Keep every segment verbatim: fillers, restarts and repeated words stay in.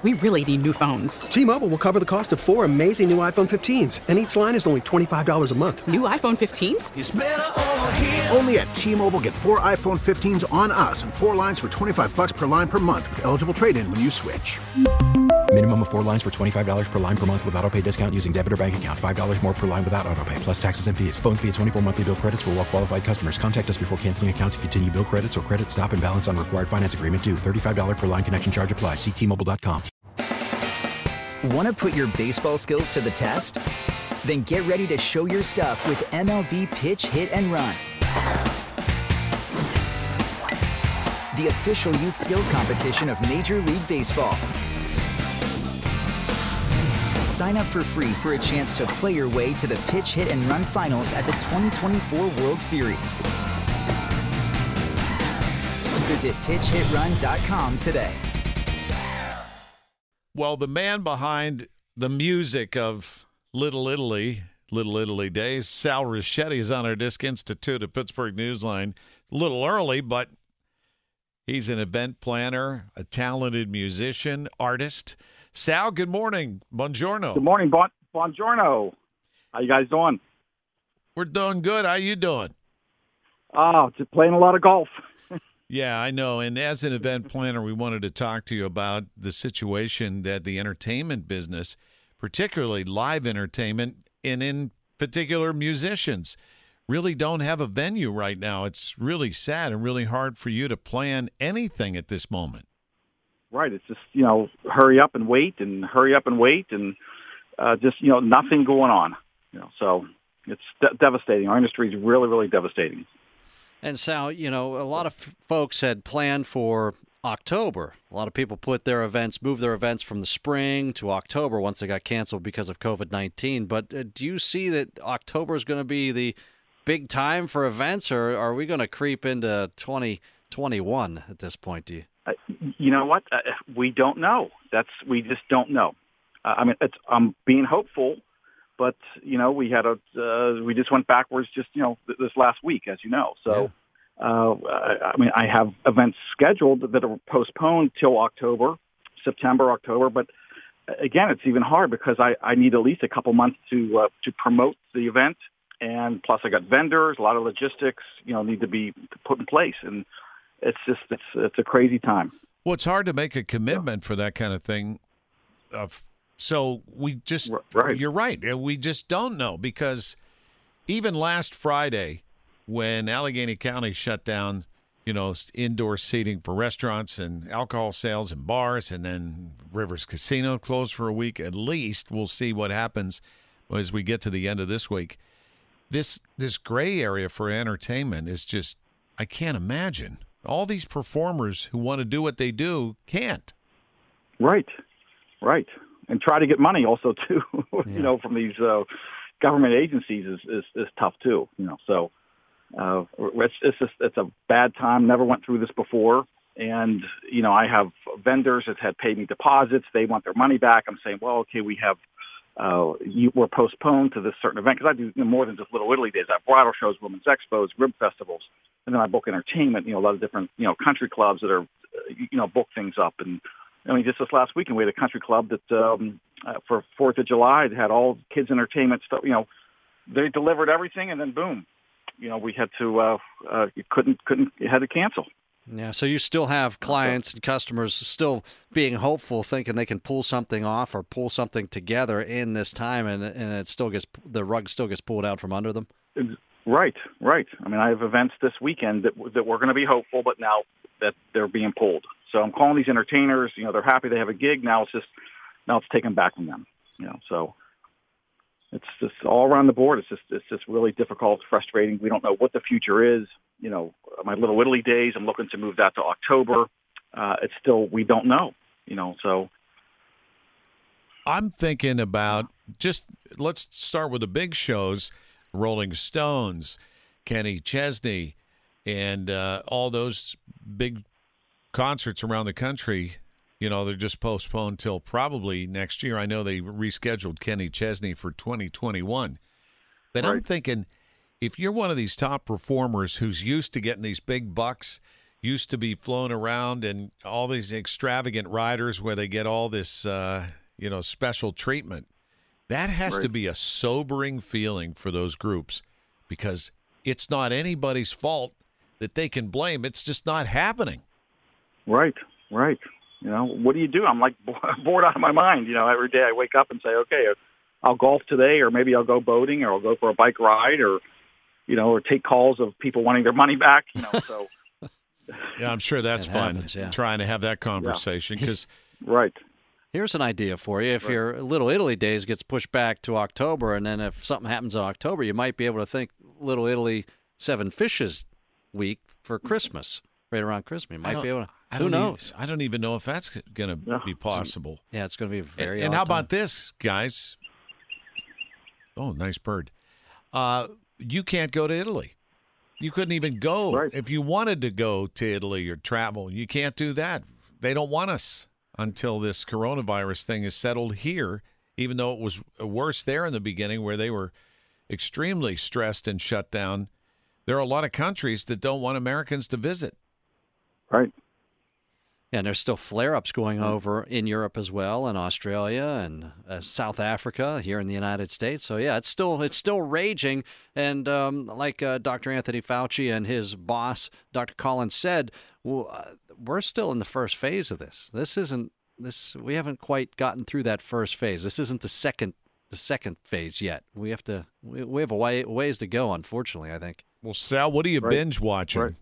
We really need new phones. T-Mobile will cover the cost of four amazing new iPhone fifteens, and each line is only twenty-five dollars a month. New iPhone fifteens? It's better over here. Only at T-Mobile, get four iPhone fifteens on us and four lines for twenty-five dollars per line per month with eligible trade-in when you switch. Minimum of four lines for twenty-five dollars per line per month with autopay discount using debit or bank account. five dollars more per line without autopay, plus taxes and fees. Phone fee at twenty-four monthly bill credits for well-qualified customers. Contact us before canceling account to continue bill credits or credit stop and balance on required finance agreement due. thirty-five dollars per line connection charge applies. See T Mobile dot com. Want to put your baseball skills to the test? Then get ready to show your stuff with M L B Pitch, Hit, and Run. The official youth skills competition of Major League Baseball. Sign up for free for a chance to play your way to the Pitch, Hit, and Run finals at the twenty twenty-four World Series. Visit pitch hit run dot com today. Well, the man behind the music of Little Italy, Little Italy Days, Sal Ricchetti, is on our Disc Institute at Pittsburgh Newsline. A little early, but he's an event planner, a talented musician, artist. Sal, good morning. Buongiorno. Good morning. Bon- buongiorno. How you guys doing? We're doing good. How you doing? Oh, just playing a lot of golf. Yeah, I know. And as an event planner, we wanted to talk to you about the situation that the entertainment business, particularly live entertainment, and in particular musicians, really don't have a venue right now. It's really sad and really hard for you to plan anything at this moment. Right. It's just, you know, hurry up and wait and hurry up and wait and uh, just, you know, nothing going on. You know, so it's de- devastating. Our industry is really, really devastating. And Sal, you know, a lot of f- folks had planned for October. A lot of people put their events, moved their events from the spring to October once they got canceled because of COVID nineteen. But uh, do you see that October is going to be the big time for events, or are we going to creep into twenty twenty-one at this point, do you? Uh, you know what? Uh, we don't know. That's we just don't know. Uh, I mean, it's, I'm being hopeful, but you know, we had a uh, we just went backwards just you know th- this last week, as you know. So, yeah. uh, I, I mean, I have events scheduled that are postponed till October, September, October. But again, it's even hard because I, I need at least a couple months to uh, to promote the event, and plus I got vendors, a lot of logistics, you know, need to be put in place and. It's just it's it's a crazy time. Well, it's hard to make a commitment for that kind of thing. Uh, so we just right. You're right. We just don't know because even last Friday, when Allegheny County shut down, you know, indoor seating for restaurants and alcohol sales and bars, and then Rivers Casino closed for a week. At least we'll see what happens as we get to the end of this week. This this gray area for entertainment is just I can't imagine. All these performers who want to do what they do can't. Right, right, and try to get money also too. Yeah. You know, from these uh, government agencies is, is is tough too. You know, so uh, it's it's just it's a bad time. Never went through this before, and you know, I have vendors that had paid me deposits. They want their money back. I'm saying, well, okay, we have. Uh, you were postponed to this certain event because I do you know, more than just Little Italy Days. I have bridal shows, women's expos, rib festivals, and then I book entertainment. You know, a lot of different you know country clubs that are you know book things up. And I mean, just this last weekend we had a country club that um, uh, for Fourth of July it had all kids entertainment stuff. You know, they delivered everything, and then boom, you know, we had to uh, uh, you couldn't couldn't you had to cancel. Yeah, so you still have clients and customers still being hopeful, thinking they can pull something off or pull something together in this time, and and it still gets the rug still gets pulled out from under them. Right, right. I mean, I have events this weekend that that we're going to be hopeful, but now that they're being pulled. So I'm calling these entertainers. You know, they're happy they have a gig. Now it's just now it's taken back from them. You know, so it's just all around the board. It's just it's just really difficult, frustrating. We don't know what the future is. You know, my Little Italy Days, I'm looking to move that to October. Uh, it's still, we don't know, you know, so. I'm thinking about just, let's start with the big shows, Rolling Stones, Kenny Chesney, and uh, all those big concerts around the country. You know, they're just postponed till probably next year. I know they rescheduled Kenny Chesney for twenty twenty-one. But right. I'm thinking, if you're one of these top performers who's used to getting these big bucks, used to be flown around and all these extravagant riders where they get all this, uh, you know, special treatment. That has Right. to be a sobering feeling for those groups because it's not anybody's fault that they can blame. It's just not happening. Right, right. You know, what do you do? I'm like bored out of my mind. You know, every day I wake up and say, okay, I'll golf today, or maybe I'll go boating, or I'll go for a bike ride, or, you know, or take calls of people wanting their money back. You know, so. Yeah, I'm sure that's It fun, happens, yeah. trying to have that conversation because Right. Here's an idea for you. If Right. your Little Italy Days gets pushed back to October, and then if something happens in October, you might be able to think Little Italy Seven Fishes Week for Christmas, right around Christmas. You I might don't- be able to. I Who don't even- knows? I don't even know if that's going to Yeah. be possible. Yeah, it's going to be a very. And, and odd how time. about this, guys? Oh, nice bird. Uh, you can't go to Italy. You couldn't even go. Right. If you wanted to go to Italy or travel, you can't do that. They don't want us until this coronavirus thing is settled here, even though it was worse there in the beginning where they were extremely stressed and shut down. There are a lot of countries that don't want Americans to visit. Right. Yeah, and there's still flare-ups going over in Europe as well, and Australia and uh, South Africa, here in the United States. So yeah, it's still it's still raging. And um, like uh, Doctor Anthony Fauci and his boss, Doctor Collins, said, well, uh, we're still in the first phase of this. This isn't this. We haven't quite gotten through that first phase. This isn't the second the second phase yet. We have to we, we have a way, ways to go. Unfortunately, I think. Well, Sal, what are you Right. binge watching? Right.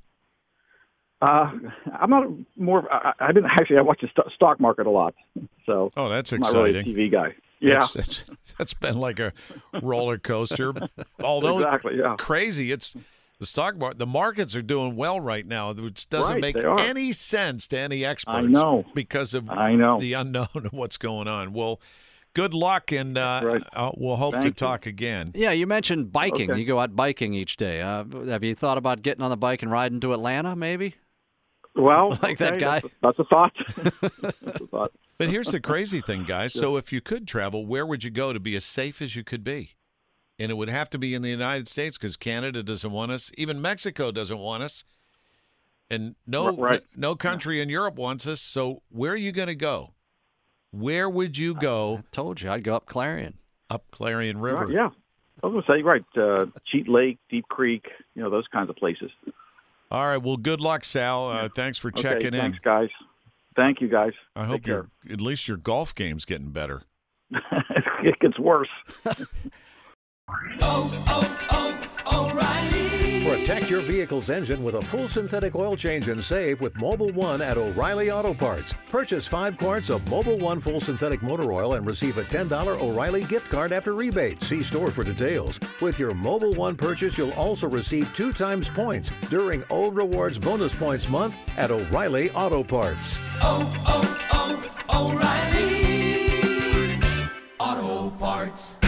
Uh, I'm not more. I, I've been actually. I watch the st- stock market a lot, so Oh, that's I'm not really a exciting. T V guy. Yeah, That's, that's, that's been like a roller coaster. Although exactly. Yeah, crazy, it's the stock market. The markets are doing well right now, which doesn't Right, make they are. any sense to any experts. I know. because of I know. the unknown of what's going on. Well, good luck, and uh, Right. uh, we'll hope Thank to you. talk again. Yeah, you mentioned biking. Okay. You go out biking each day. Uh, have you thought about getting on the bike and riding to Atlanta, maybe? Well, Like that okay, guy? That's, that's a thought. That's a thought. But here's the crazy thing, guys. So if you could travel, where would you go to be as safe as you could be? And it would have to be in the United States because Canada doesn't want us. Even Mexico doesn't want us. And no, Right. no country in Europe wants us. So where are you going to go? Where would you go I told you I'd go up Clarion. up Clarion River? Right, yeah, I was going to say right. Uh, Cheat Lake, Deep Creek, you know those kinds of places. All right. Well, good luck, Sal. Uh, thanks for Okay, checking in. thanks, guys. Thank you, guys. I Take hope care. your at least your golf game's getting better. It gets worse. Protect your vehicle's engine with a full synthetic oil change and save with Mobile One at O'Reilly Auto Parts. Purchase five quarts of Mobile One full synthetic motor oil and receive a ten dollars O'Reilly gift card after rebate. See store for details. With your Mobile One purchase, you'll also receive two times points during O Rewards Bonus Points Month at O'Reilly Auto Parts. oh, oh, oh, O'Reilly Auto Parts.